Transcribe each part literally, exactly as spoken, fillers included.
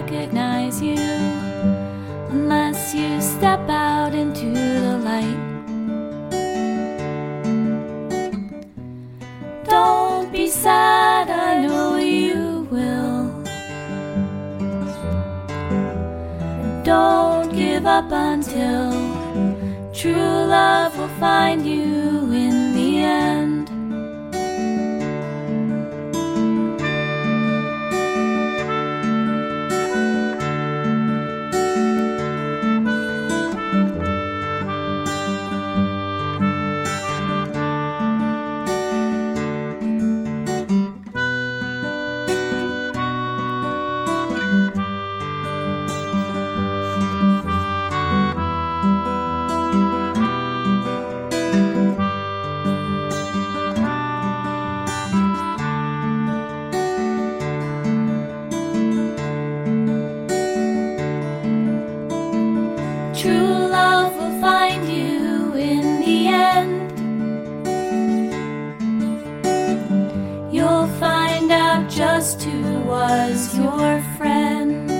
recognize you unless you step out into the light. Don't be sad, I know you will. And don't give up until true love will find you in the end. Just who was your friend.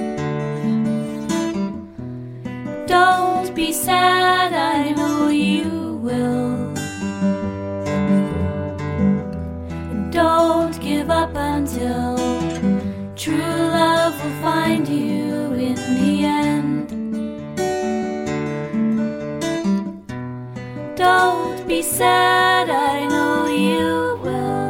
Don't be sad, I know you will. And don't give up until true love will find you in the end. Don't be sad, I know you will.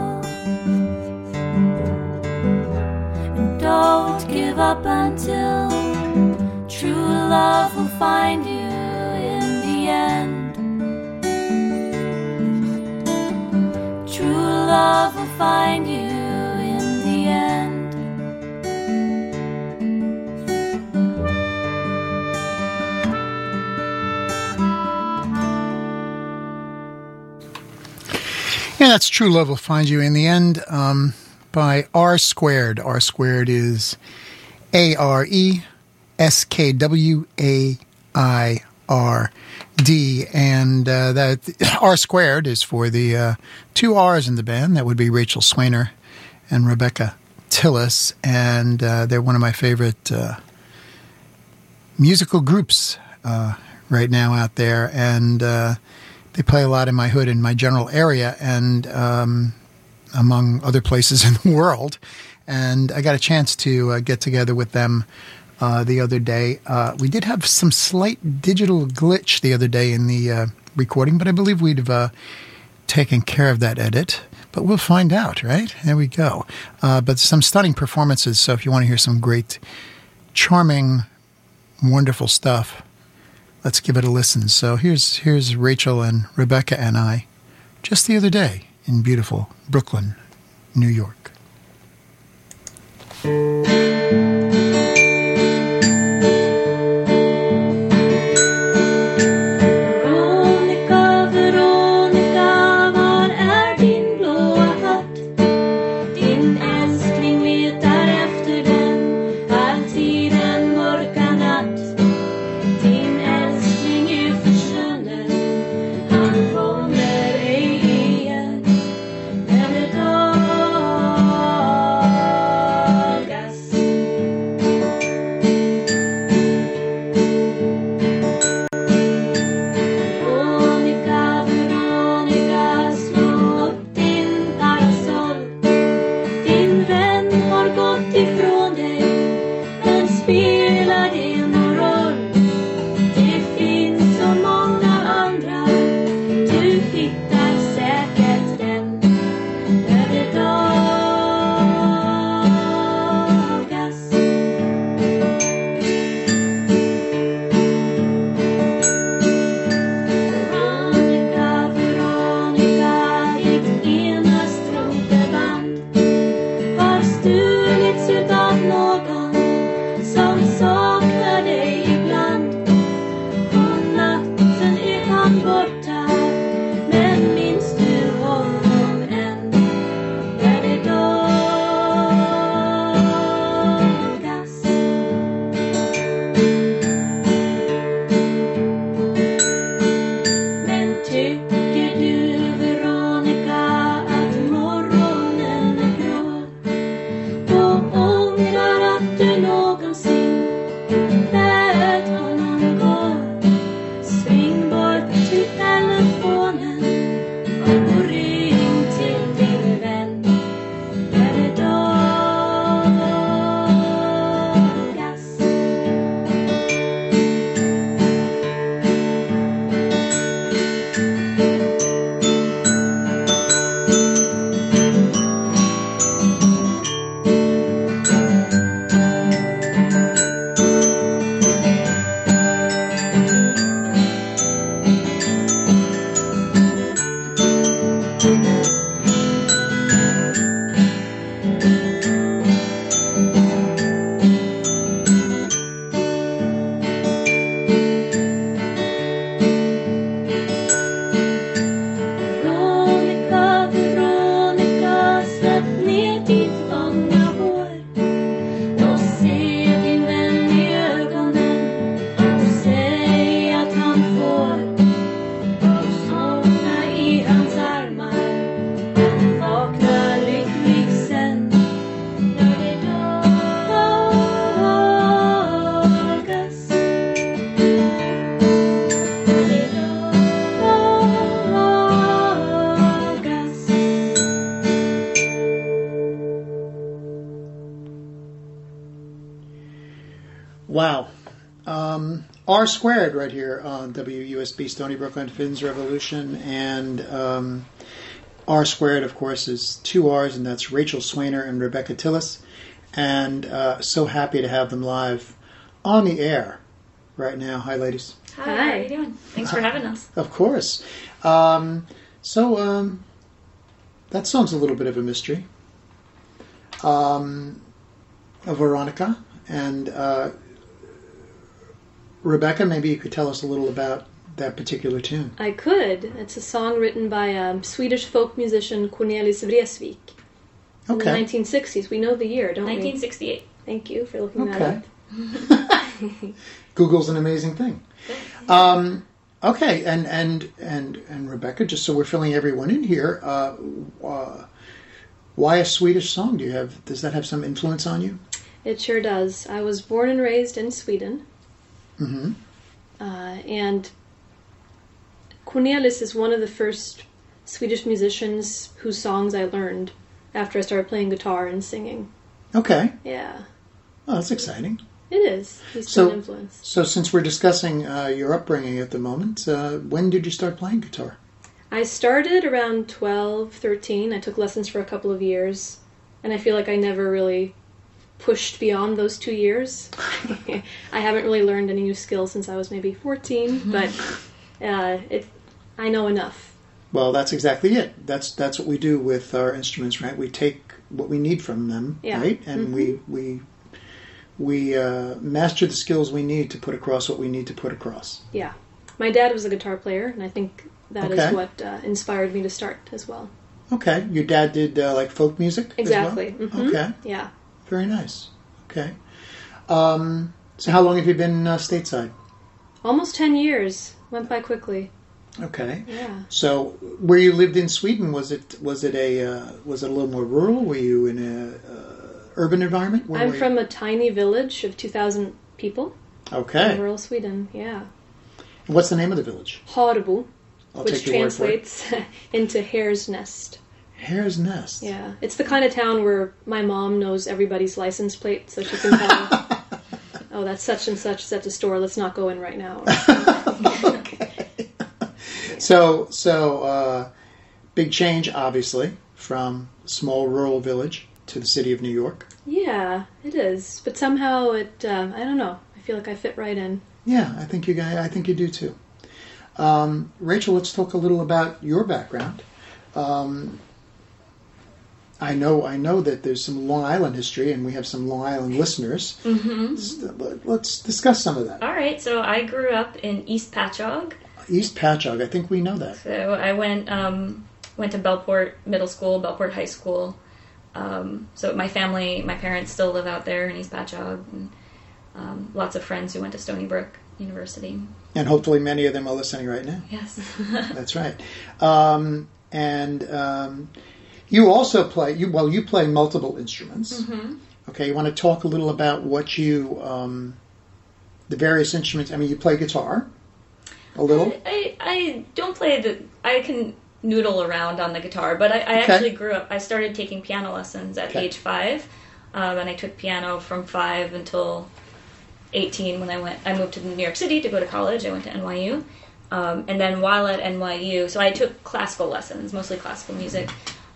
Don't give up until true love will find you in the end. True love will find you in the end. Yeah, that's True Love Will Find You in the End. Um, by R Squared. R Squared is A R E S K W A I R D. And uh, that R Squared is for the uh, two R's in the band. That would be Rachel Swainer and Rebecca Tillis. And uh, they're one of my favorite uh, musical groups uh, right now out there. And uh, they play a lot in my hood, in my general area. And um among other places in the world. And I got a chance to uh, get together with them uh, the other day. Uh, we did have some slight digital glitch the other day in the uh, recording, but I believe we'd have uh, taken care of that edit. But we'll find out, right? There we go. Uh, but some stunning performances, so if you want to hear some great, charming, wonderful stuff, let's give it a listen. So here's here's Rachel and Rebecca and I, just the other day, in beautiful Brooklyn, New York. Oh Wow. Um, R squared right here on W U S B Stony Brook on Finn's Revolution. And um, R squared, of course, is two R's, and that's Rachel Swainer and Rebecca Tillis. And uh, so happy to have them live on the air right now. Hi, ladies. Hi, Hi. How are you doing? Thanks for having us. Of course. Um, so um, that song's a little bit of a mystery. Um, Veronica and uh, Rebecca, maybe you could tell us a little about that particular tune. I could. It's a song written by um, Swedish folk musician Cornelis Vreeswijk in okay. the nineteen sixties. We know the year, don't nineteen sixty-eight. we? Thank you for looking okay. that up. Google's an amazing thing. Um, okay, and, and and and Rebecca, just so we're filling everyone in here, uh, uh, why a Swedish song? Do you have? Does that have some influence on you? It sure does. I was born and raised in Sweden. Mm-hmm. Uh, and Cornelis is one of the first Swedish musicians whose songs I learned after I started playing guitar and singing. Okay. Yeah. Oh, that's exciting. It is. He's so, been an influence. So since we're discussing uh, your upbringing at the moment, uh, when did you start playing guitar? I started around twelve, thirteen. I took lessons for a couple of years, and I feel like I never really pushed beyond those two years. I haven't really learned any new skills since I was maybe fourteen, but uh, it, I know enough. Well, that's exactly it. That's that's what we do with our instruments, right? We take what we need from them, yeah. right? And mm-hmm. we we we uh, master the skills we need to put across what we need to put across. Yeah. My dad was a guitar player, and I think that okay. is what uh, inspired me to start as well. Okay. Your dad did uh, like folk music exactly. as well? Mm-hmm. Okay. Yeah. Very nice. Okay. Um, so how long have you been uh, stateside? Almost ten years. Went by quickly. Okay. Yeah. So where you lived in Sweden, was it was it a uh, was it a little more rural? Were you in a uh, urban environment? Where I'm from a tiny village of two thousand people. Okay. In rural Sweden. Yeah. And what's the name of the village? Harbo, I'll which take your word for it. translates into Hare's Nest. Hare's Nest. Yeah, it's the kind of town where my mom knows everybody's license plate, so she can tell, oh, that's such and such is at the store, let's not go in right now. Okay. So, so uh, big change, obviously, from small rural village to the city of New York. Yeah, it is. But somehow it, um, I don't know, I feel like I fit right in. Yeah, I think you guys, I think you do too. Um, Rachel, let's talk a little about your background. Um, I know I know that there's some Long Island history, and we have some Long Island listeners. Mm-hmm. Let's discuss some of that. All right, so I grew up in East Patchogue. East Patchogue, I think we know that. So I went um, went to Bellport Middle School, Bellport High School. Um, so my family, my parents still live out there in East Patchogue, and um, lots of friends who went to Stony Brook University. And hopefully many of them are listening right now. Yes. That's right. Um, and... Um, You also play, you well, you play multiple instruments. Mm-hmm. Okay, you want to talk a little about what you, um, the various instruments. I mean, you play guitar a little. I, I, I don't play the, I can noodle around on the guitar, but I, I okay. actually grew up, I started taking piano lessons at okay. age five, um, and I took piano from five until eighteen when I went, I moved to New York City to go to college. I went to N Y U, um, and then while at N Y U, so I took classical lessons, mostly classical music.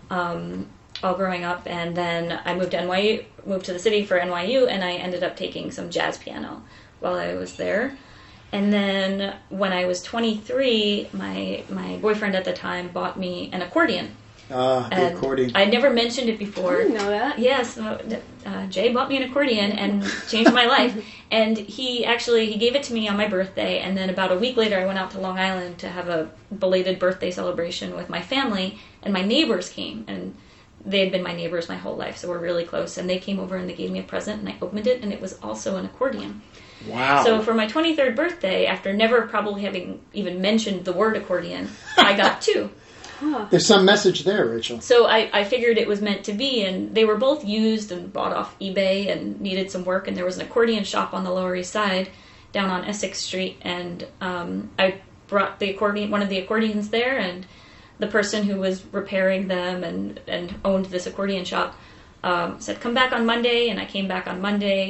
Um, all growing up, and then I moved to N Y U, moved to the city for N Y U, and I ended up taking some jazz piano while I was there. And then when I was twenty-three, my my boyfriend at the time bought me an accordion. Ah, the and accordion. I'd never mentioned it before. I didn't know that. Yes, uh, Jay bought me an accordion and changed my life. And he actually, he gave it to me on my birthday, and then about a week later I went out to Long Island to have a belated birthday celebration with my family, and my neighbors came, and they had been my neighbors my whole life, so we're really close, and they came over and they gave me a present, and I opened it, and it was also an accordion. Wow. So for my twenty-third birthday, after never probably having even mentioned the word accordion, I got two. Huh. There's some message there, Rachel. So I, I figured it was meant to be, and they were both used and bought off eBay and needed some work, and there was an accordion shop on the Lower East Side down on Essex Street, and um, I brought the accordion, one of the accordions there, and the person who was repairing them and, and owned this accordion shop um, said, come back on Monday, and I came back on Monday,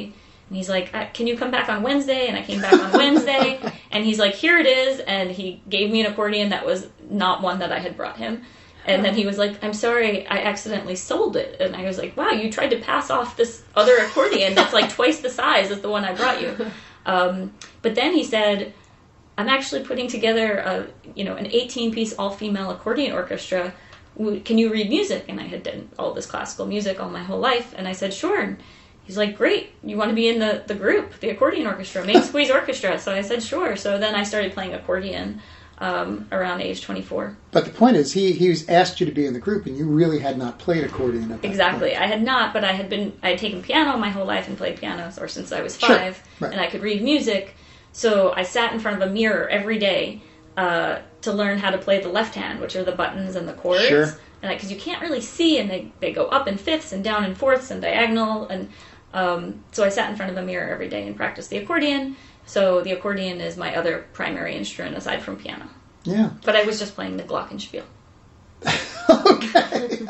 And he's like, uh, can you come back on Wednesday? And I came back on Wednesday. And he's like, here it is. And he gave me an accordion that was not one that I had brought him. And then he was like, I'm sorry, I accidentally sold it. And I was like, wow, you tried to pass off this other accordion that's like twice the size as the one I brought you. Um, but then he said, I'm actually putting together a, you know, an eighteen-piece all-female accordion orchestra. Can you read music? And I had done all this classical music all my whole life. And I said, sure. And he's like, great, you want to be in the, the group, the accordion orchestra, Main Squeeze Orchestra. So I said, sure. So then I started playing accordion um, around age twenty-four. But the point is, he he's asked you to be in the group, and you really had not played accordion at that Exactly. point. I had not, but I had been, I had taken piano my whole life and played piano, or since I was Sure. five, Right. and I could read music. So I sat in front of a mirror every day uh, to learn how to play the left hand, which are the buttons and the chords. Sure. And because you can't really see, and they, they go up in fifths and down in fourths and diagonal. And um, so I sat in front of a mirror every day and practiced the accordion. So the accordion is my other primary instrument aside from piano. Yeah. But I was just playing the glockenspiel. Okay.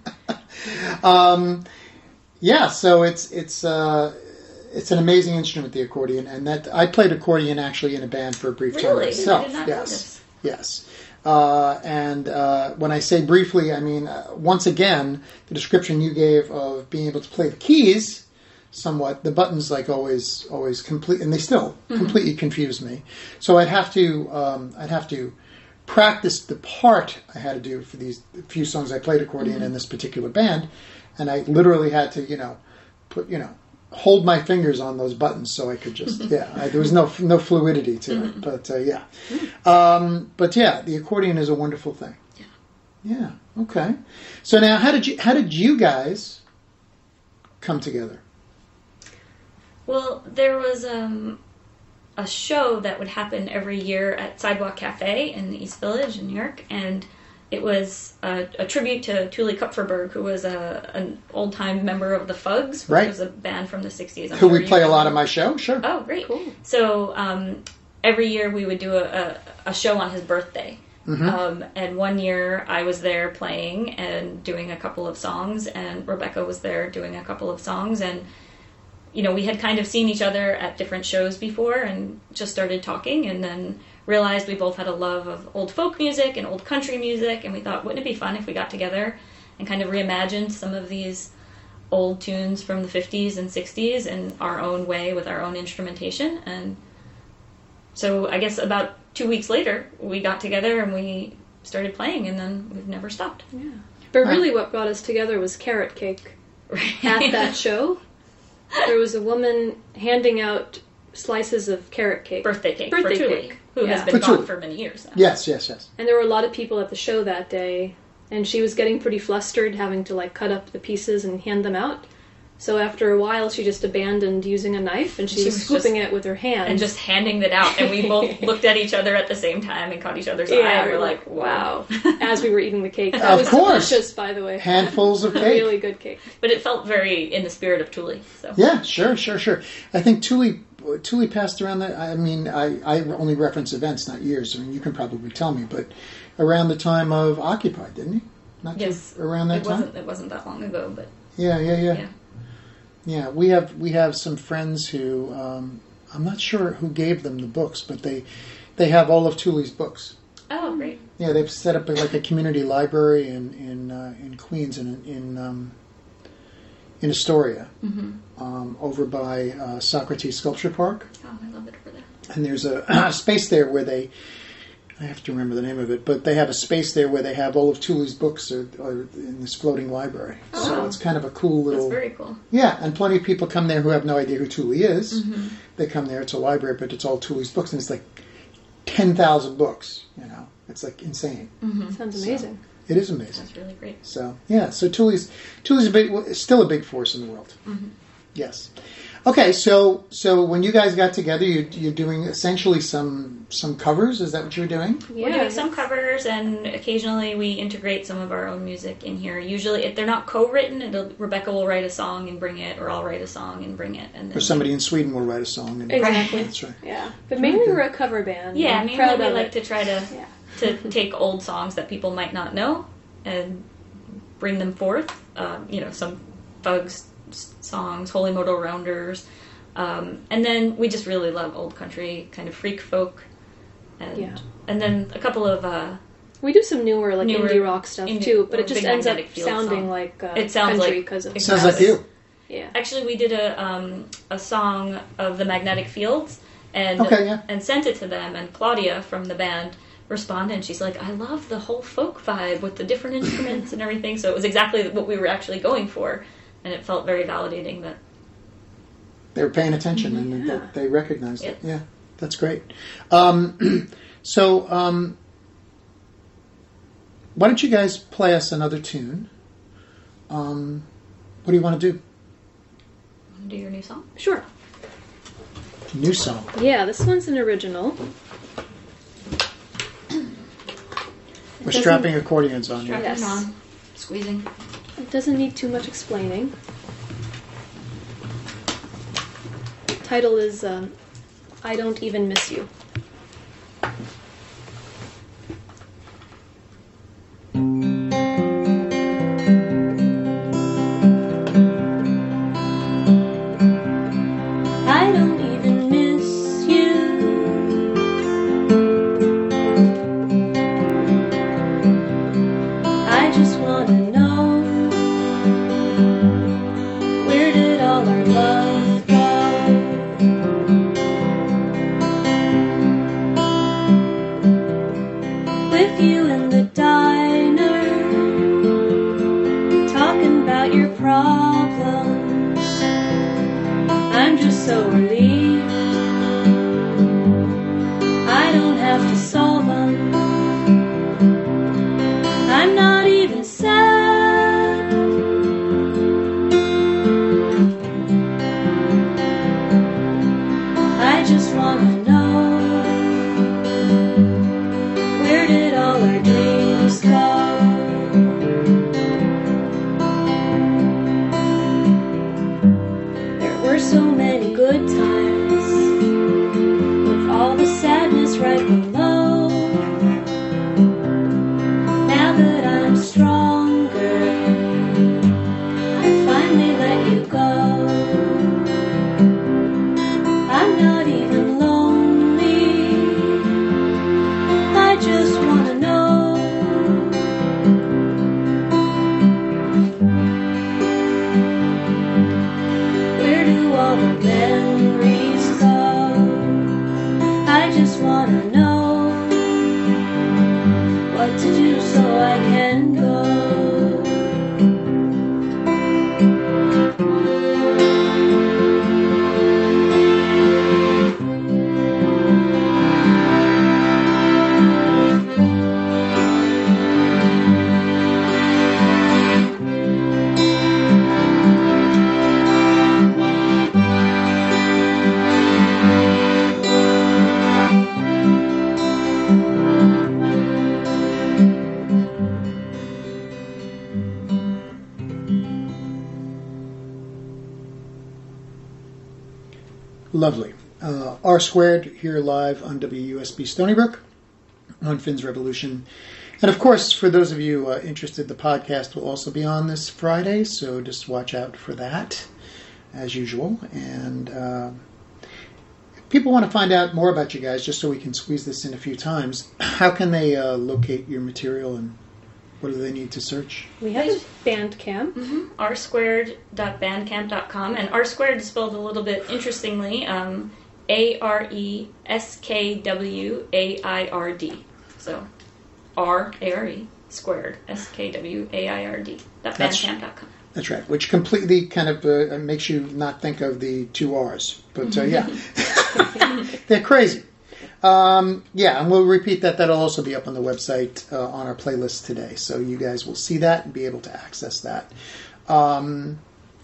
um, yeah, so it's it's uh, it's an amazing instrument, the accordion, and that I played accordion actually in a band for a brief time Really? myself. I did not know yes, this. yes. Uh, and uh, when I say briefly, I mean uh, once again the description you gave of being able to play the keys somewhat, the buttons like always always complete, and they still mm-hmm. completely confuse me. So I'd have to um, I'd have to. practiced the part I had to do for these few songs I played accordion mm-hmm. in this particular band, and I literally had to, you know, put, you know, hold my fingers on those buttons so I could just, yeah, I, there was no no fluidity to mm-hmm. it, but uh, yeah. Mm-hmm. Um, but yeah, the accordion is a wonderful thing. Yeah. Yeah, okay. So now, how did you, how did you guys come together? Well, there was, um... a show that would happen every year at Sidewalk Cafe in the East Village in New York, and it was a, a tribute to Thule Kupferberg, who was a, an old-time member of the Fugs, which right. was a band from the sixties. I'm Who sure we play a lot know. of my show, sure. Oh, great. Cool. So um, every year we would do a, a, a show on his birthday. Mm-hmm. Um, and one year I was there playing and doing a couple of songs, and Rebecca was there doing a couple of songs, and you know, we had kind of seen each other at different shows before and just started talking, and then realized we both had a love of old folk music and old country music, and we thought, wouldn't it be fun if we got together and kind of reimagined some of these old tunes from the fifties and sixties in our own way with our own instrumentation. And so I guess about two weeks later, we got together and we started playing, and then we've never stopped. Yeah. But really what brought us together was carrot cake. Right. At that show, there was a woman handing out slices of carrot cake. Birthday cake Birthday for Thule, cake. who Yeah. has been For gone Thule. for many years now. Yes, yes, yes. And there were a lot of people at the show that day, and she was getting pretty flustered having to like cut up the pieces and hand them out. So after a while, she just abandoned using a knife, and she, She was, was scooping just- it with her hand. And just handing it out, and we both looked at each other at the same time and caught each other's eye, yeah, and we we're like, wow. wow. As we were eating the cake. That Of was course. delicious, by the way. Handfuls of cake. Really good cake. But it felt very in the spirit of Thule. So. Yeah, sure, sure, sure. I think Thule, Thule passed around that. I mean, I, I only reference events, not years. I mean, you can probably tell me, but around the time of Occupy, didn't he? Not Yes. too, around that it time. wasn't. It wasn't that long ago, but Yeah, yeah, yeah, yeah. yeah. We have we have some friends who um, I'm not sure who gave them the books, but they they have all of Thule's books. Oh, great. Yeah, they've set up like a community library in in uh, in Queens in in um, in Astoria, Mm-hmm. um, over by uh, Socrates Sculpture Park. Oh, I love it over there. And there's a, a space there where they, I have to remember the name of it, but they have a space there where they have all of Thule's books are, are in this floating library. Oh, so wow. it's kind of a cool little... That's very cool. Yeah, and plenty of people come there who have no idea who Thule is. Mm-hmm. They come there, it's a library, but it's all Thule's books, and it's like ten thousand books, you know. It's like insane. Mm-hmm. Sounds So- amazing. It is amazing. That's really great. So, yeah, so Thule's, Thule's a big, still a big force in the world. Mm-hmm. Yes. Okay, so so when you guys got together, you, you're doing essentially some some covers. Is that what you're doing? Yeah, We're doing some that's- covers, and occasionally we integrate some of our own music in here. Usually, if they're not co-written, it'll, Rebecca will write a song and bring it, or I'll write a song and bring it. And then Or somebody in Sweden will write a song. And, Exactly. That's right. Yeah. But mainly we're a cover band. Yeah, I'm mainly proud we of like it. to try to Yeah. to take old songs that people might not know and bring them forth. Um, you know, some Fugs s- songs, Holy Modal Rounders, Um, and then we just really love old country, kind of freak folk. And, Yeah. and then a couple of... Uh, We do some newer, like Newer indie rock stuff indie- too, but or it just big ends up Magnetic Field sounding song. like uh, It sounds country like- because of Exactly. Sounds like you. Yeah. Actually, we did a um, a song of the Magnetic Fields and Okay, yeah. and sent it to them. And Claudia from the band responded, and she's like, "I love the whole folk vibe with the different instruments and everything." So it was exactly what we were actually going for, and it felt very validating that. They were paying attention and Yeah. that they recognized it. Yep. Yeah, that's great. Um, so, um, why don't you guys play us another tune? Um, what do you want to do? Do your new song. Sure. New song. Yeah, this one's an original. We're strapping accordions on you. Strap Yes. it on, squeezing. It doesn't need too much explaining. Title is um, I Don't Even Miss You. I don't even miss you. I just wanna know, where did all our love go? With you in the diner, talking about your problems. I'm just so relieved I don't have to solve them. I'm not even sad. I just wanna know, where did all our dreams go? There were so many good times, with all the sadness right below. Now that I'm stronger, I finally let you go. I'm not even lonely, I just wanna know, where do all the memories go? I just wanna know what to do so I can go. Lovely. Uh, R Squared here live on W U S B Stony Brook on Finn's Revolution. And of course, for those of you uh, interested, the podcast will also be on this Friday, so just watch out for that, as usual. And uh, if people want to find out more about you guys, just so we can squeeze this in a few times, how can they uh, locate your material and what do they need to search? We have a Bandcamp. Mm-hmm. r squared dot bandcamp dot com, and R squared is spelled a little bit interestingly, um, A R E S K W A I R D. So R A R E squared S K W A I R D dot bandcamp dot com. That's right, which completely kind of uh, makes you not think of the two R's. But uh, yeah, they're crazy. Um, yeah, and we'll repeat that. That'll also be up on the website uh, on our playlist today. So you guys will see that and be able to access that. Um,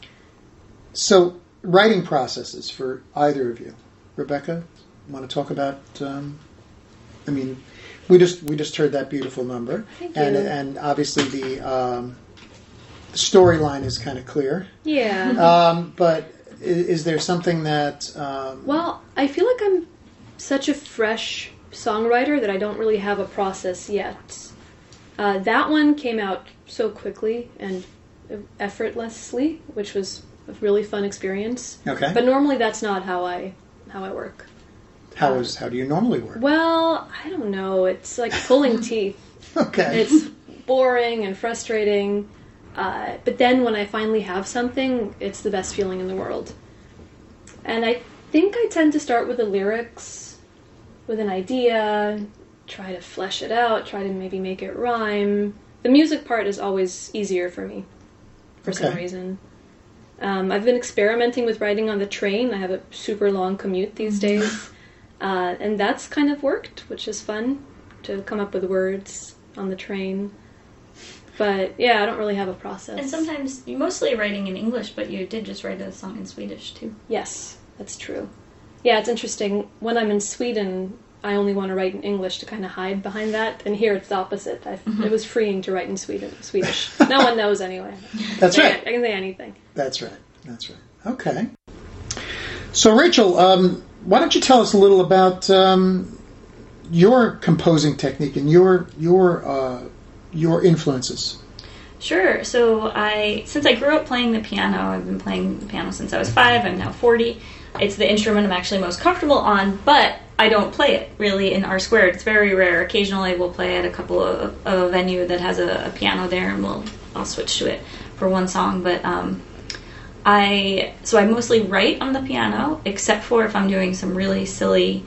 so writing processes for either of you. Rebecca, want to talk about, um, I mean, we just we just heard that beautiful number. Thank and you. and obviously the, um, the storyline is kind of clear. Yeah. Um, but is, is there something that... Um, Well, I feel like I'm such a fresh songwriter that I don't really have a process yet. Uh, that one came out so quickly and effortlessly, which was a really fun experience. Okay. But normally that's not how I how I work. How is how do you normally work? Well, I don't know. It's like pulling teeth. Okay. It's boring and frustrating. Uh, but then when I finally have something, it's the best feeling in the world. And I think I tend to start with the lyrics, with an idea, try to flesh it out, try to maybe make it rhyme. The music part is always easier for me, for Okay. some reason. Um, I've been experimenting with writing on the train. I have a super long commute these days. Uh, and that's kind of worked, which is fun, to come up with words on the train. But yeah, I don't really have a process. And sometimes you're mostly writing in English, but you did just write a song in Swedish too. Yes, that's true. Yeah, it's interesting. When I'm in Sweden, I only want to write in English to kind of hide behind that. And here it's the opposite. I, Mm-hmm. It was freeing to write in Sweden, Swedish. No one knows anyway. That's I, right. I can say anything. That's right. That's right. Okay. So, Rachel, um, why don't you tell us a little about um, your composing technique and your your uh, your influences? Sure. So I, since I grew up playing the piano, I've been playing the piano since I was five. I'm now forty. It's the instrument I'm actually most comfortable on, but I don't play it really in R squared. It's very rare. Occasionally we'll play at a couple of, of a venue that has a, a piano there, and we'll I'll switch to it for one song. But um, I so I mostly write on the piano, except for if I'm doing some really silly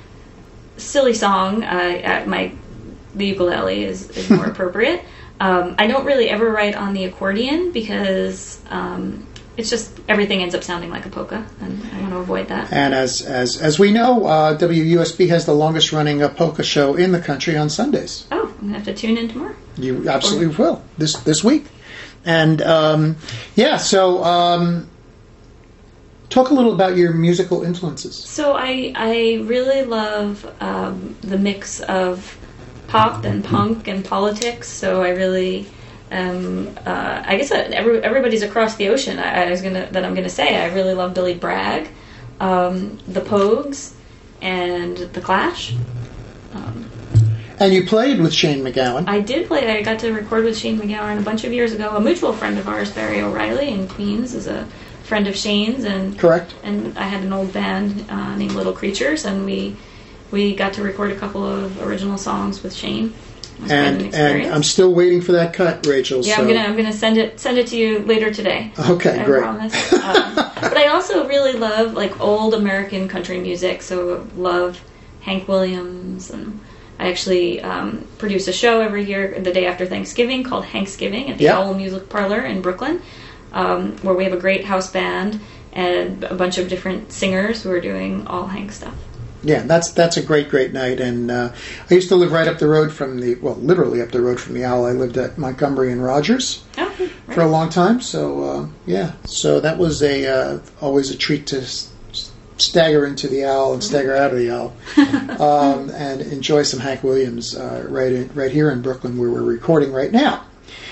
silly song. Uh, at my the ukulele is, is more appropriate. Um, I don't really ever write on the accordion because um, it's just everything ends up sounding like a polka, and I want to avoid that. And as as as we know, uh, W U S B has the longest running uh, polka show in the country on Sundays. Oh, I'm gonna have to tune in tomorrow. You absolutely will this this week. And um, yeah, so um, talk a little about your musical influences. So I I really love um, the mix of pop and punk and politics. So I really, um, uh, I guess that every, everybody's across the ocean. I, I was gonna that I'm gonna say I really love Billy Bragg, um, the Pogues, and the Clash. Um, And you played with Shane MacGowan. I did play. I got to record with Shane MacGowan a bunch of years ago. A mutual friend of ours, Barry O'Reilly in Queens, is a friend of Shane's, and Correct. And I had an old band uh, named Little Creatures, and we we got to record a couple of original songs with Shane. It was quite an And and experience. I'm still waiting for that cut, Rachel. Yeah, so. I'm gonna I'm gonna send it send it to you later today. Okay, I great. promise. Um, but I also really love like old American country music. So love Hank Williams, and I actually um, produce a show every year the day after Thanksgiving called Hanksgiving at the Yeah. Owl Music Parlor in Brooklyn, um, where we have a great house band and a bunch of different singers who are doing all Hank stuff. Yeah, that's that's a great, great night. And uh, I used to live right up the road from the, well, literally up the road from the Owl. I lived at Montgomery and Rogers Oh, right. for a long time. So, uh, yeah, so that was a uh, always a treat to s- stagger into the Owl and stagger out of the Owl um, and enjoy some Hank Williams uh, right in, right here in Brooklyn where we're recording right now.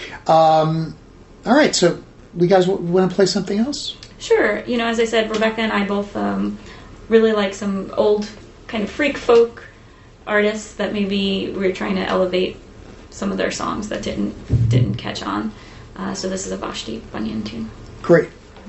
Um, all right, so we guys w- want to play something else? Sure. You know, as I said, Rebecca and I both um, really like some old kind of freak folk artists that maybe we're trying to elevate some of their songs that didn't didn't catch on. Uh, so this is a Vashti Bunyan tune. Great.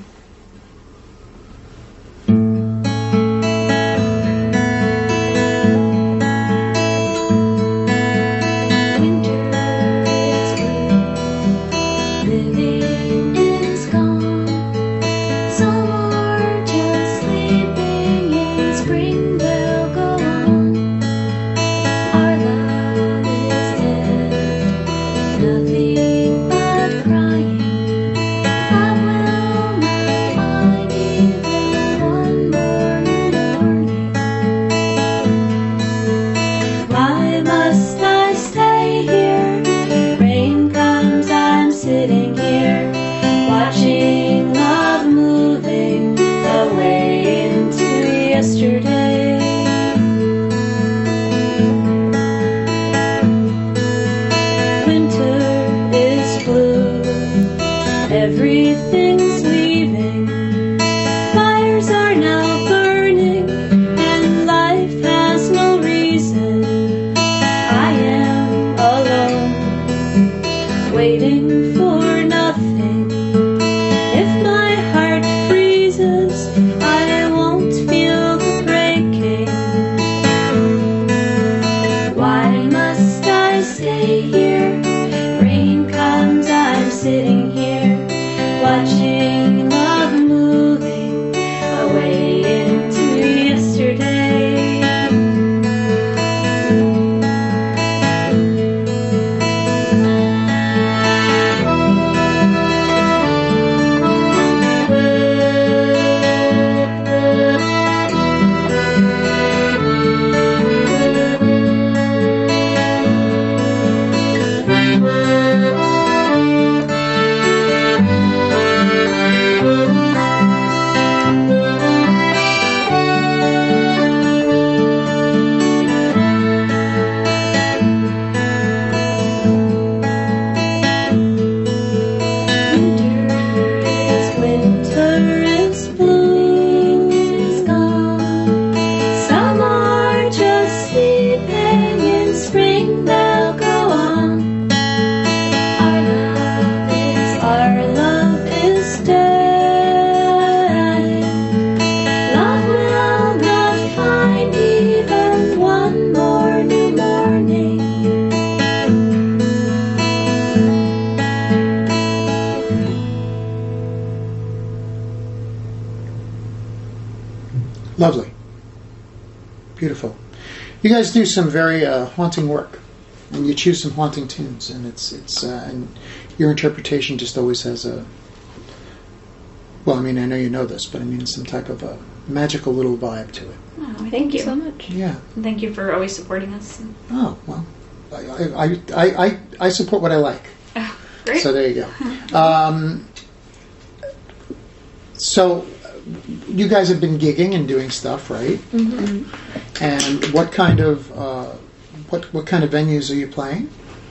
Living is gone. Summer just sleeping in spring will go on. Our love is dead, nothing but crying. Love will Lovely. Beautiful. You guys do some very uh, haunting work, and you choose some haunting tunes, and it's it's uh, and your interpretation just always has a. Well, I mean, I know you know this, but I mean, some type of a magical little vibe to it. Oh, thank, Thank you you so much. Yeah. And thank you for always supporting us. Oh well, I I I, I, I support what I like. Oh, great. So there you go. Um, so you guys have been gigging and doing stuff, right? Mm-hmm. And what kind of uh, what what kind of venues are you playing?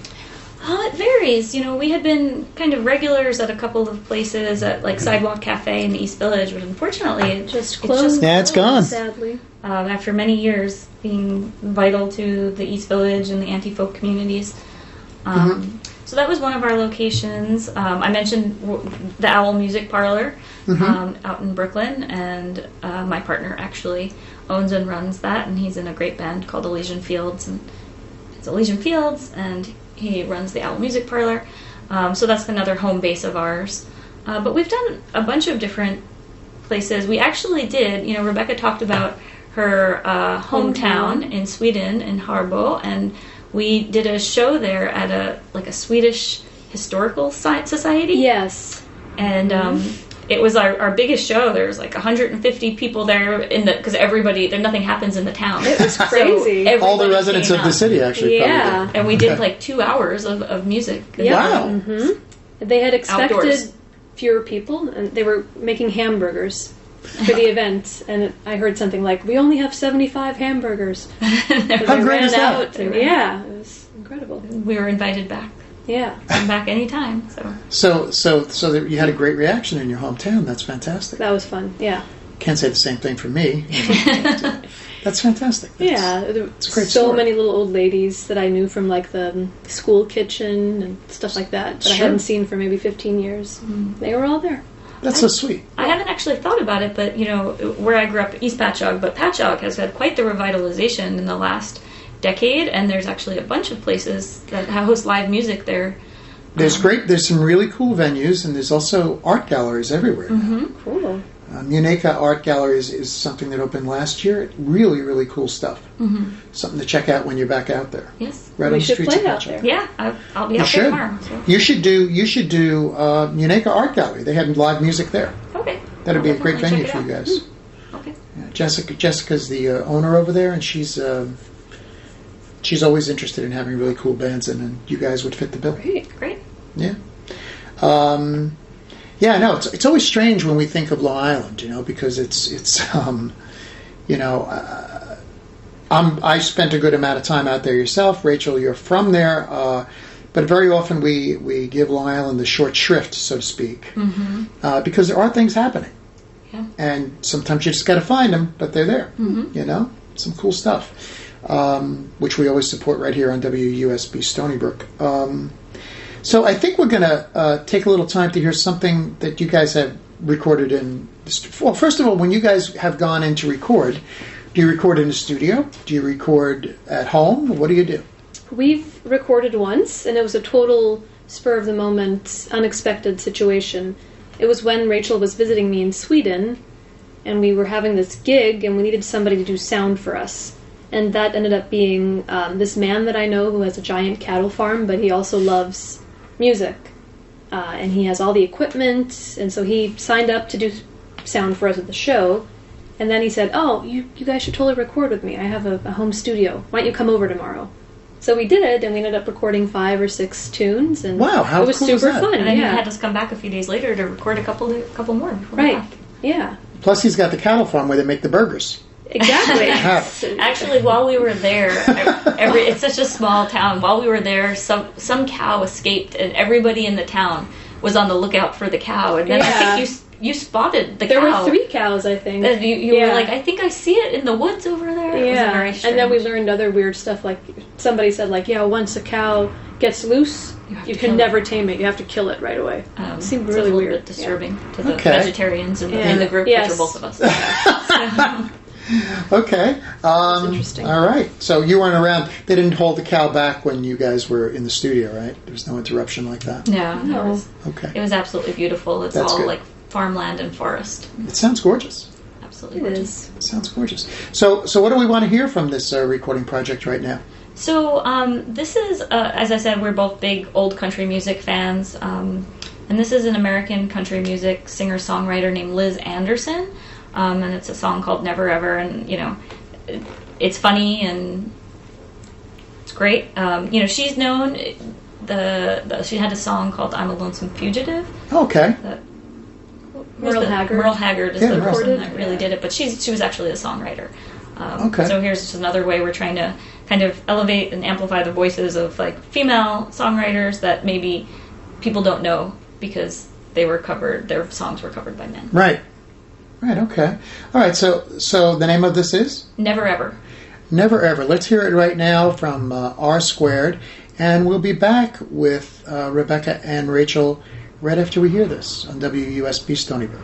Uh, it varies. You know, we had been kind of regulars at a couple of places at like Sidewalk Cafe in the East Village, but unfortunately it Just it closed. Yeah, it's gone. Sadly. um, after many years being vital to the East Village and the anti-folk communities. Um, So that was one of our locations. Um, I mentioned w- the Owl Music Parlor um, out in Brooklyn, and uh, my partner actually owns and runs that, and he's in a great band called Elysian Fields, and it's Elysian Fields, and he runs the Owl Music Parlor. Um, so that's another home base of ours. Uh, but we've done a bunch of different places. We actually did, you know, Rebecca talked about her uh, hometown Hometown. in Sweden, in Harbo, and we did a show there at a like a Swedish historical sci- society. Yes. And um, it was our, our biggest show. There's like one hundred fifty people there in the because everybody there nothing happens in the town. It was So crazy. All the everybody residents came of the out. city actually. Yeah. Probably did. And we did Okay. like two hours of, of music. Yeah. Wow. hmm They had expected Outdoors. fewer people, and they were making hamburgers for the event. And I heard something like, "We only have seventy-five hamburgers." But How they great ran is that? out, and yeah, it was incredible. We were invited back. Yeah. Come back anytime. So So so so that you had a great reaction in your hometown. That's fantastic. That was fun. Yeah. Can't say the same thing for me. That's fantastic. That's- Yeah, there were a great so story. many little old ladies that I knew from like the um, school kitchen and stuff like that that I Sure. hadn't seen for maybe fifteen years. They were all there. That's so sweet. I haven't actually thought about it, but you know, where I grew up, East Patchogue, but Patchogue has had quite the revitalization in the last decade, and there's actually a bunch of places that host live music there. There's great. There's some really cool venues, and there's also art galleries everywhere. Mm-hmm. Cool. Uh, Muneka Art Gallery is, is something that opened last year. Really, really cool stuff. Mm-hmm. Something to check out when you're back out there. Yes. Right We on the should streets play of out Patchogue. there. Yeah, I, I'll be You out should. there tomorrow. So. You should do. You should do uh, Muneka Art Gallery. They had live music there. Okay. That'd be a great Definitely venue check for it you out. guys. Okay. Yeah, Jessica. Jessica's the uh, owner over there, and she's um she's always interested in having really cool bands, in, and you guys would fit the bill. Great. Great. Yeah. Um, yeah, no, it's it's always strange when we think of Long Island, you know, because it's it's um, you know, uh, I'm I spent a good amount of time out there yourself, Rachel. You're from there, uh, but very often we we give Long Island the short shrift, so to speak, Mm-hmm. uh, because there are things happening, Yeah. and sometimes you just got to find them, but they're there. Mm-hmm. You know, some cool stuff, um, which we always support right here on W U S B Stony Brook. Um, so I think we're going to uh, take a little time to hear something that you guys have recorded in. The st- well, first of all, when you guys have gone in to record, do you record in the studio? Do you record at home? What do you do? We've recorded once, and it was a total spur of the moment, unexpected situation. It was when Rachel was visiting me in Sweden, and we were having this gig, and we needed somebody to do sound for us. And that ended up being um, this man that I know who has a giant cattle farm, but he also loves music. Uh, and he has all the equipment, and so he signed up to do sound for us at the show. And then he said, "Oh, you, you guys should totally record with me. I have a, a home studio. Why don't you come over tomorrow?" So we did it, and we ended up recording five or six tunes, and Wow, how it was cool super is that? fun. And then yeah. you had us come back a few days later to record a couple a couple more. before we Right. left. Yeah. Plus, he's got the cattle farm where they make the burgers. Exactly. Yeah. Actually, while we were there, every it's such a small town. While we were there, some some cow escaped, and everybody in the town was on the lookout for the cow. And then I Yeah. think you s- you spotted the There cow. were three cows, I think. And you you Yeah. were like, I think I see it in the woods over there. It was Yeah, very and then we strange. learned other weird stuff. Like somebody said, like, yeah, once a cow gets loose, You have you, to can kill never it. tame it. You have to kill it right away. Um, it seemed it's really a little weird. bit disturbing to the Okay. vegetarians in the, Yeah. in the group, Yes. which are both of us. Okay. Um, interesting. All right. So you weren't around. They didn't hold the cow back when you guys were in the studio, right? There was no interruption like that. No, No. It, was, Okay. it was absolutely beautiful. It's That's all good. like farmland and forest. It sounds gorgeous. Absolutely. absolutely It gorgeous. is. Sounds gorgeous. So, so what do we want to hear from this uh, recording project right now? So um, this is, uh, as I said, we're both big old country music fans, um, and this is an American country music singer-songwriter named Liz Anderson, um, and it's a song called Never Ever, and, you know, it's funny and it's great. Um, you know, she's known, the, the she had a song called I'm a Lonesome Fugitive. Okay. That, Merle the, Haggard. Merle Haggard is Yeah, the Merle. person that really did it, but she's she was actually a songwriter. Um, Okay. So here's just another way we're trying to kind of elevate and amplify the voices of like female songwriters that maybe people don't know because they were covered, their songs were covered by men. Right. Right. Okay. All right. So, so the name of this is Never Ever. Never Ever. Let's hear it right now from uh, R Squared, and we'll be back with uh, Rebecca and Rachel right after we hear this on W U S B Stony Brook.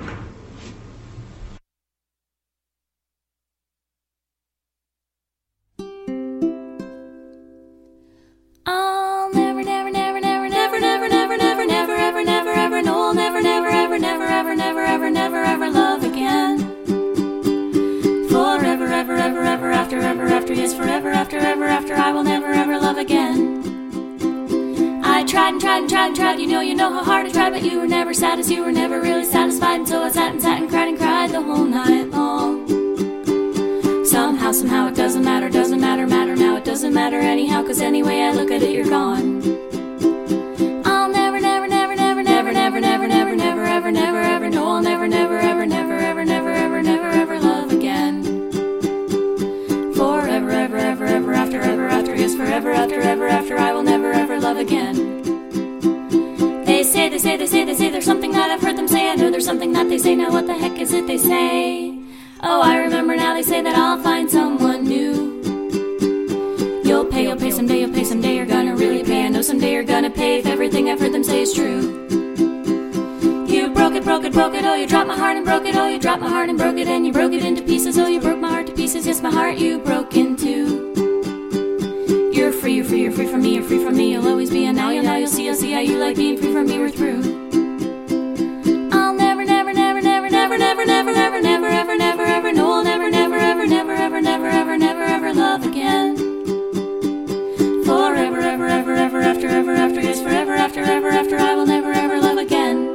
I'll never, never, never, never, never, never, never, never, never, ever, never, ever, no, I'll never, never, ever, never, ever, never, ever, never, ever love again. Forever, ever, ever, ever, after, ever, after, yes, forever, after, ever, after, I will never, ever love again. I tried and tried and tried and tried, you know, you know how hard I tried, but you were never satisfied, you were never really satisfied, and so I sat and sat and cried and cried the whole night long. Somehow, somehow, it doesn't matter, doesn't matter, matter now, it doesn't matter anyhow, cause anyway I look at it, you're gone. I'll never, never, never, never, never, never, never, never, never, ever, never, ever, no, I'll never, never, ever, never, ever, never, ever, never, ever love again. Forever, ever, ever, ever, after, ever, after, yes, forever, after, ever, after, I will never, ever love again. They say, they say, they say, they say, there's something that I've heard them say, I know there's something that they say, now what the heck is it they say? Oh, I remember now, they say that I'll find someone new. You'll pay, you'll pay someday, you'll pay someday, you're gonna really pay. I know someday you're gonna pay if everything I've heard them say is true. You broke it, broke it, broke it, oh, you dropped my heart and broke it, oh, you dropped my heart and broke it, and you broke it into pieces, oh, you broke my heart to pieces, yes, my heart you broke into. You're free, you're free, you're free from me, you're free from me, you'll always be, and now you'll, now you'll see, you'll see how you like being free from me, we're through. I'll never, never, never, never, never, never, never, never, never, ever, never, ever, no, I'll never, never, ever, never, ever, never, ever, never, ever love again. Forever, ever, ever, ever, after, ever, after, yes, forever, after, ever, after, I will never, ever love again.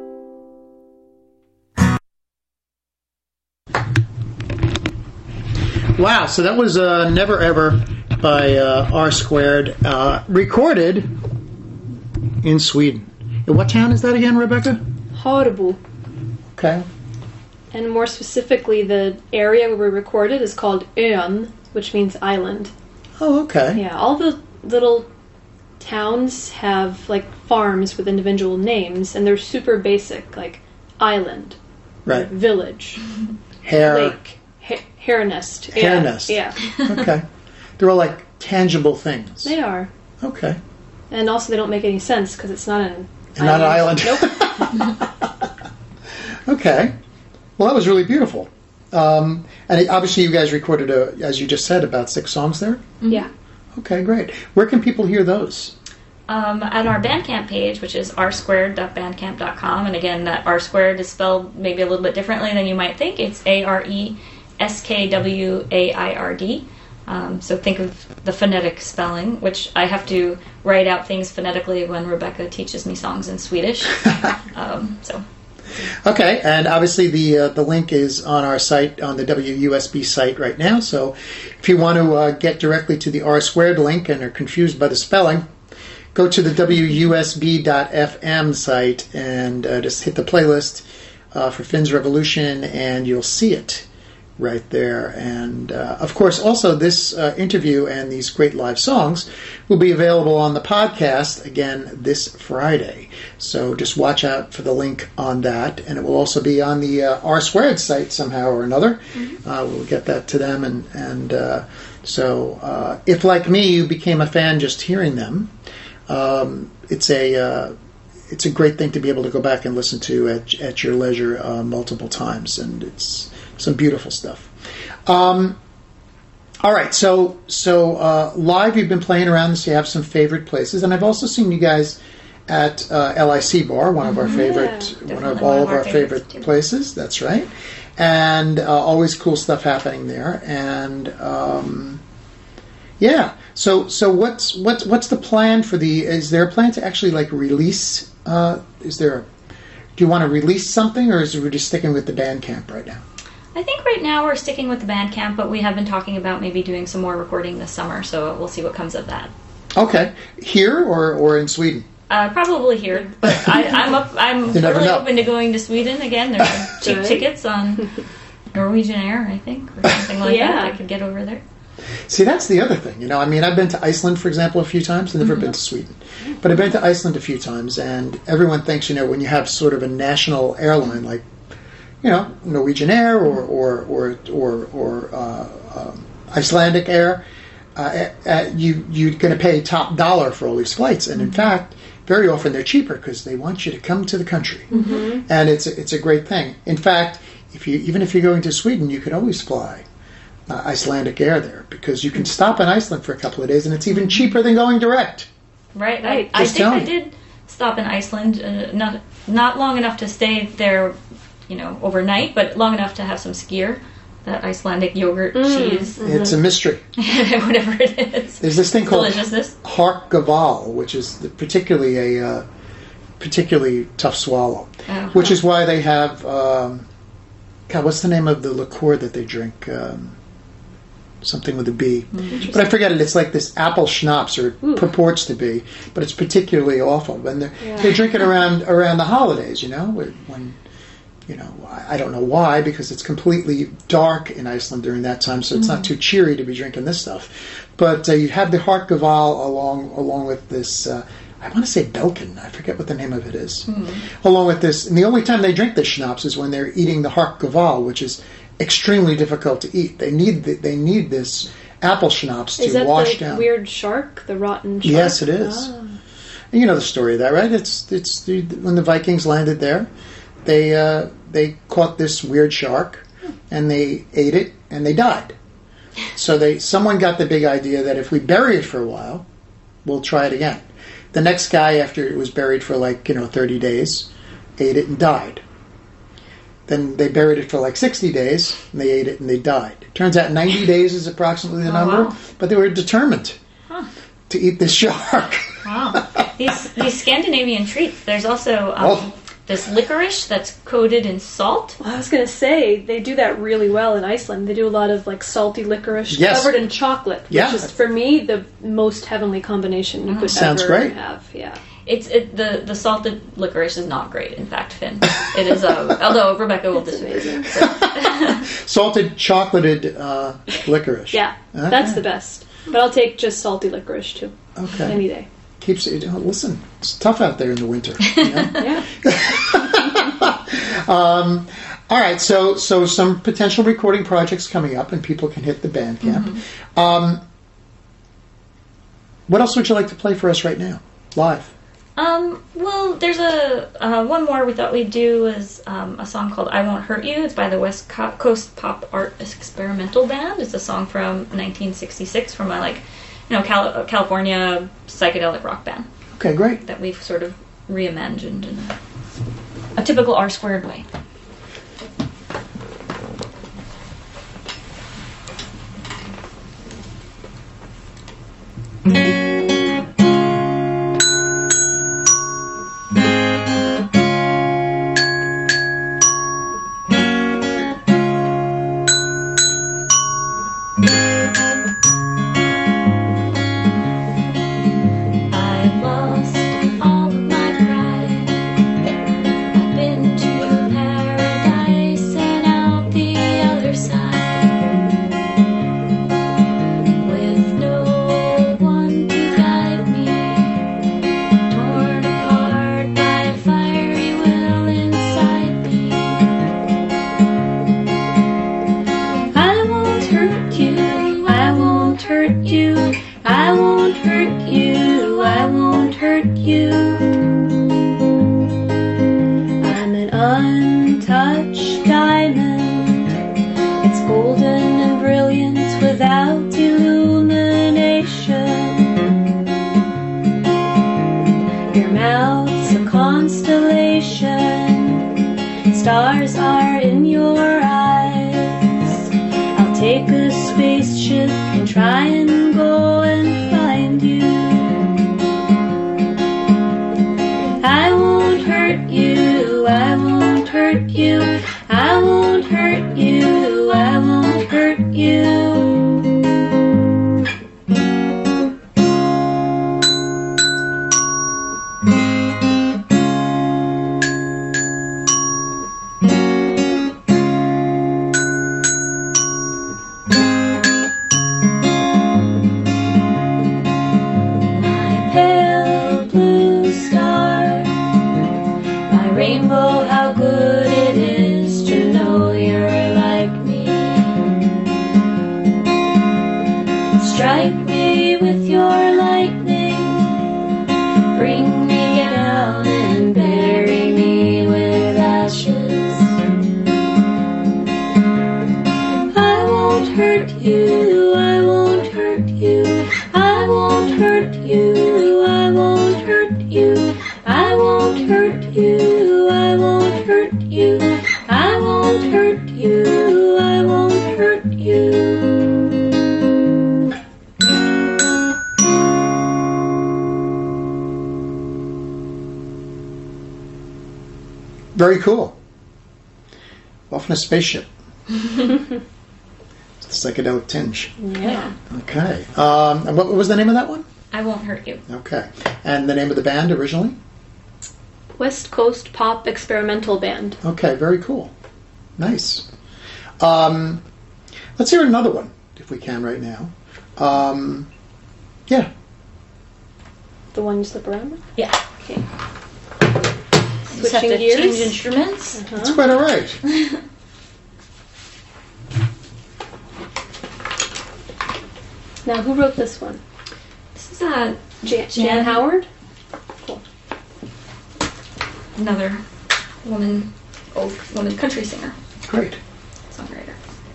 Wow. So that was uh, Never Ever by uh, R Squared, uh, recorded in Sweden. And what town is that again, Rebecca? Horrible. Okay. And more specifically, the area where we recorded is called Ön, which means island. Oh, okay. Yeah, all the little towns have like farms with individual names, and they're super basic, like island, Right. village, Hair. lake, ha- hair nest. Hair yeah, nest. Yeah, Okay. They're all like tangible things. they are. Okay. And also, they don't make any sense because it's not an And not an island. Nope. Okay. Well, that was really beautiful. Um, and it, obviously, you guys recorded, a, as you just said, about six songs there. Yeah. Okay, great. Where can people hear those? Um, at our Bandcamp page, which is r squared dot bandcamp dot com, and again, that R squared is spelled maybe a little bit differently than you might think. It's A R E S K W A I R D. Um, so think of the phonetic spelling, which I have to write out things phonetically when Rebecca teaches me songs in Swedish. um, so. Okay, and obviously the uh, the link is on our site, on the W U S B site right now. So if you want to uh, get directly to the R squared link and are confused by the spelling, go to the W U S B dot F M site and uh, just hit the playlist uh, for Finn's Revolution, and you'll see it right there. And uh, of course, also this uh, interview and these great live songs will be available on the podcast again this Friday. So just watch out for the link on that, and it will also be on the uh, R Squared site somehow or another. Mm-hmm. Uh, we'll get that to them, and and uh, so uh, if, like me, you became a fan just hearing them, um, it's a uh, it's a great thing to be able to go back and listen to at at your leisure uh, multiple times, and it's some beautiful stuff. Um, all right, so so uh, live, you've been playing around, so you have some favorite places, and I've also seen you guys at uh, L I C Bar, one of our favorite, Yeah, one of one all of of our our favorite favorites, too. places. That's right. and uh, always cool stuff happening there. And um, yeah, so so what's what's what's the plan for the? Is there a plan to actually like release? Uh, is there? A, do you want to release something, or is it we're just sticking with the Bandcamp right now? I think right now we're sticking with the Bandcamp, but we have been talking about maybe doing some more recording this summer, so we'll see what comes of that. Okay, here or or in Sweden? Uh, probably here, but I, I'm up. I'm You never really know. open to going to Sweden again. There's cheap Good. tickets on Norwegian Air, I think, or something like Yeah. that. I could get over there. See, that's the other thing. You know, I mean, I've been to Iceland, for example, a few times. I've never Mm-hmm. been to Sweden. But I've been to Iceland a few times, and everyone thinks, you know, when you have sort of a national airline like, you know, Norwegian Air or or or or, or uh, um, Icelandic Air, uh, uh, you you're going to pay top dollar for all these flights, and in fact, very often they're cheaper because they want you to come to the country, and it's a, it's a great thing. In fact, if you even if you're going to Sweden, you could always fly uh, Icelandic Air there because you can stop in Iceland for a couple of days, and it's even cheaper than going direct. Right. Right. I, I Just think I tell me. did stop in Iceland, uh, not not long enough to stay there, you know, overnight, but long enough to have some skyr, that Icelandic yogurt cheese, It's a mystery. whatever it is. There's this thing called Deliciousness. Harkgaval, which is the- particularly a uh, particularly tough swallow, Oh. which is why they have. Um, God, what's the name of the liqueur that they drink? Um, something with a B, but I forget it. It's like this apple schnapps, or it purports to be, but it's particularly awful. When they Yeah. they drink it around around the holidays, you know, when. when you know, I I don't know why, because it's completely dark in Iceland during that time, so it's not too cheery to be drinking this stuff. But uh, you have the Hartgaval along along with this, uh, I want to say Belkin, I forget what the name of it is. Along with this, and the only time they drink this schnapps is when they're eating the Hartgaval, which is extremely difficult to eat. They need the, they need this apple schnapps to Is that wash the down. weird shark, the rotten shark? Yes, it is. Ah. And you know the story of that, right? It's it's the, when the Vikings landed there, they uh, they caught this weird shark, and they ate it, and they died. So they someone got the big idea that if we bury it for a while, we'll try it again. The next guy, after it was buried for like you know thirty days, ate it and died. Then they buried it for like sixty days, and they ate it and they died. Turns out ninety days is approximately the Oh, number, wow. but they were determined to eat this shark. Wow. These these Scandinavian treats. There's also um, Oh. this licorice that's coated in salt. Well, I was going to say, they do that really well in Iceland. They do a lot of like salty licorice Yes. covered in chocolate, which Yeah. is, for me, the most heavenly combination you could Sounds ever great. have. Yeah. It's it, the the salted licorice is not great. In fact, Finn, it is. Uh, although Rebecca will It's disagree. amazing. Salted chocolated uh, licorice. Yeah, Okay. that's the best. But I'll take just salty licorice too, Okay. any day. Keeps it. Oh, listen, it's tough out there in the winter. You know? Yeah. um, all right, so so some potential recording projects coming up, and people can hit the Bandcamp. Mm-hmm. Um, what else would you like to play for us right now, live? Um, well, there's a uh, one more we thought we'd do is um, a song called "I Won't Hurt You." It's by the West Co- Coast Pop Art Experimental Band. It's a song from nineteen sixty-six from a like, you know, Cal- California psychedelic rock band Okay, great. that we've sort of reimagined in a, a typical R squared way. I've lost all of my pride. I've been to paradise and out the other side, with no one to guide me, torn apart by a fiery will inside me. I won't hurt you, I won't hurt you, I won't hurt you, I won't hurt you. I'm an untouched diamond. It's golden and brilliant without illumination. Your mouth's a constellation. Stars are in your eyes. hurt you, I won't hurt you, I won't hurt you, I won't hurt you, I won't hurt you, I won't hurt you, I won't hurt you, I won't hurt you. Very cool. Off in a spaceship. It's a psychedelic tinge. Yeah. Okay. Um, and what was the name of that one? I Won't Hurt You. Okay. And the name of the band originally? West Coast Pop Experimental Band. Okay, very cool. Nice. Um, let's hear another one, if we can, right now. Um, yeah. The one you slip around with? Yeah. Okay. Just have Switching to gears. change instruments. Uh-huh. That's quite all right. Now, who wrote this one? This is uh, Jan, Jan- Jan Howard? another woman, old woman country singer, Great. songwriter.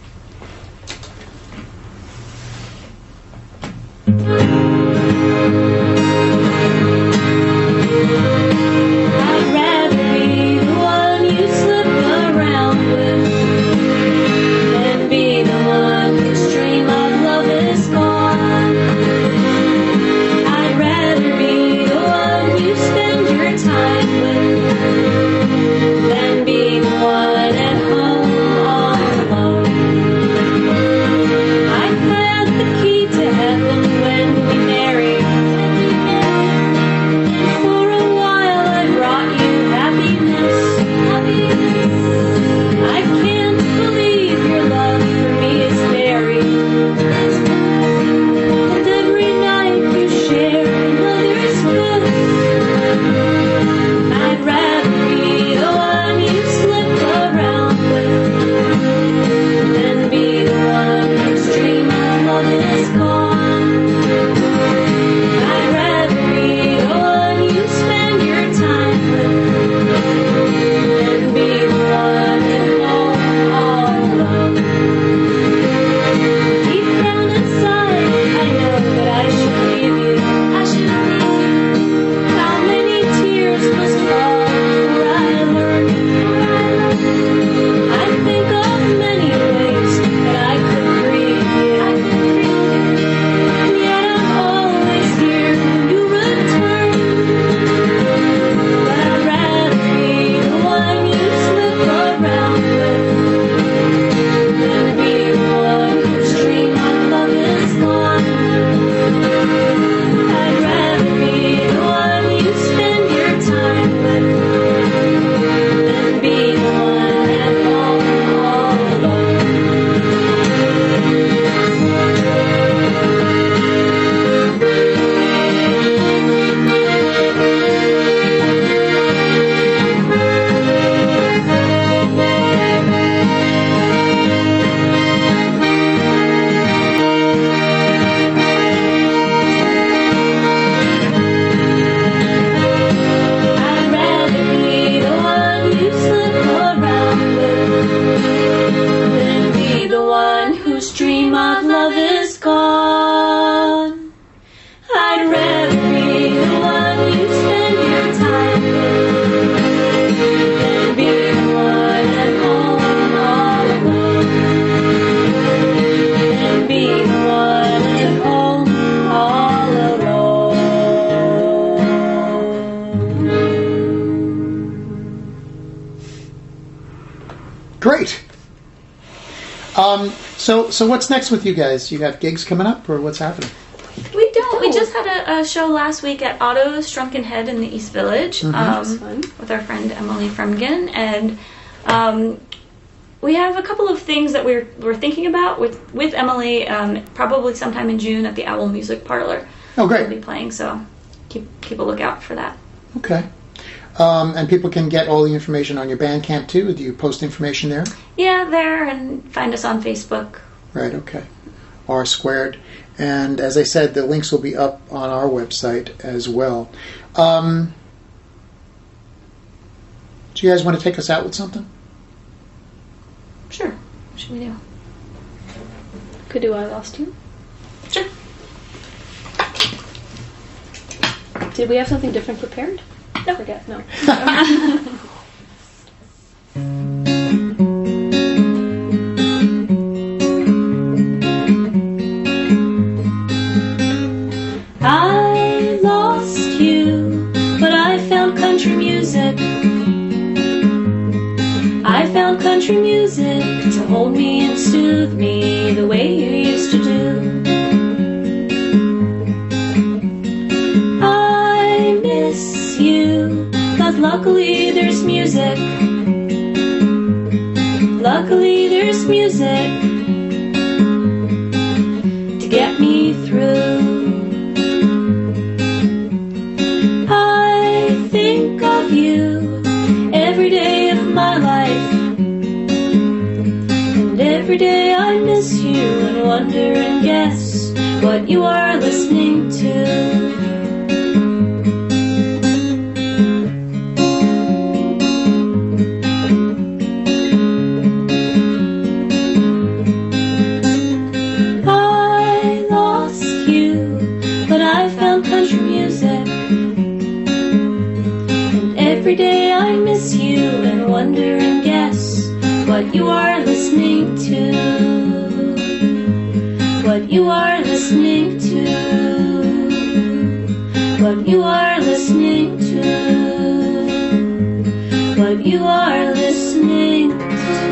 I'd rather be the one you slip around with than be the one whose stream of love is gone. I'd rather be the one you spend your time with than be the one at home all alone. I had the key to heaven when we married. For a while I brought you happiness. I can't believe your love for me is buried. And every night you share another's kiss. I'd rather be the one you slip around with than be the one whose dream of love is gone. I'd rather be the one you spend your time with than be the one at home all alone. Deep down inside, I know that I should leave you. I should leave you. How many tears must fall before I learn? I think of many ways that I could breathe you. And yet I'm always here when you return. But I'd rather be the one you slip around with than be the one whose dream of love is gone. I'd rather be the one you spend your time with than be the one at home all alone. I'd rather be the one you slip around with than be the one whose dream of love is gone. I'd rather be the one you spend your time with than be the one at home all alone. Than be the one at home all alone. Great. Um, so, so what's next with you guys? You got gigs coming up, or what's happening? We don't. We just had a, a show last week at Otto's Shrunken Head in the East Village Mhm. That's um, fun. with our friend Emily Fremgen, and um, we have a couple of things that we're we're thinking about with with Emily. Um, probably sometime in June at the Owl Music Parlor. Oh, We'll be great. playing, so keep keep a lookout for that. Okay. Um, and people can get all the information on your Bandcamp too. Do you post information there? Yeah, there, and find us on Facebook. Right. Okay. R squared. And as I said, the links will be up on our website as well. Um, do you guys want to take us out with something? Sure. What should we do? could do I Lost You. Sure. Did we have something different prepared? No. Forget, no. I lost you, but I found country music. I found country music to hold me and soothe me the way you used to do. I miss you, but luckily there's music. Luckily there's music to get me through. I think of you every day of my life, and every day I miss you and wonder and guess what you are listening to. I lost you, but I found country music. Every day I miss you and wonder and guess what you are listening to. What you are listening to. What you are listening to. What you are listening to.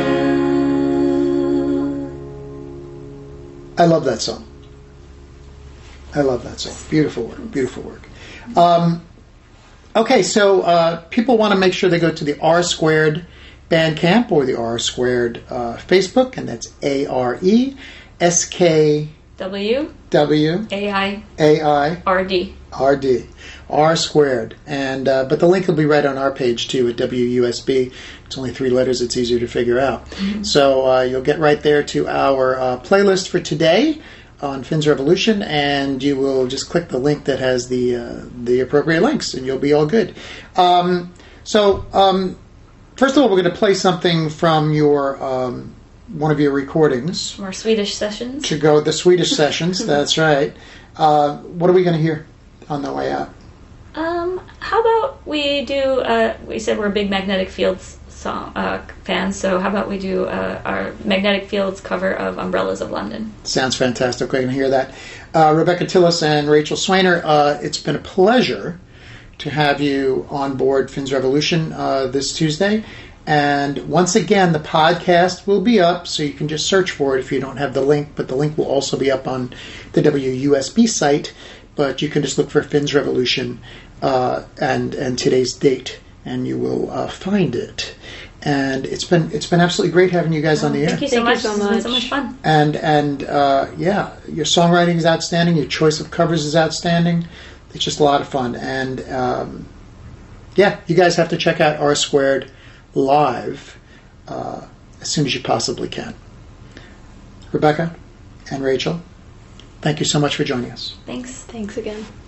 I love that song. I love that song. Beautiful work. Beautiful work. Um, Okay, so uh, people want to make sure they go to the R Squared Bandcamp or the R Squared uh, Facebook, and that's A R E S K W W A I A I R D. R D, R Squared. And uh, but the link will be right on our page too at W U S B. It's only three letters. It's easier to figure out. Mm-hmm. So uh, you'll get right there to our uh, playlist for today on Finn's Revolution, and you will just click the link that has the uh, the appropriate links, and you'll be all good. Um, so, um, first of all, we're going to play something from your um, one of your recordings. From our Swedish sessions. To go the Swedish sessions. That's right. Uh, what are we going to hear on the way out? Um, how about we do? Uh, we said we're big Magnetic Fields song uh, fans, so how about we do uh, our Magnetic Fields cover of Umbrellas of London? Sounds fantastic. We're going to hear that. Uh, Rebecca Tillis and Rachel Swainer, uh, it's been a pleasure to have you on board Finn's Revolution uh, this Tuesday. And once again, the podcast will be up, so you can just search for it if you don't have the link, but the link will also be up on the W U S B site, but you can just look for Finn's Revolution uh, and, and today's date, and you will uh, find it. And it's been it's been absolutely great having you guys oh, on the air. Thank you so Thank much. You so It's much. been so much fun. And and uh, yeah, your songwriting is outstanding. Your choice of covers is outstanding. It's just a lot of fun. And um, yeah, you guys have to check out R Squared live uh, as soon as you possibly can. Rebecca and Rachel, thank you so much for joining us. Thanks. Thanks again.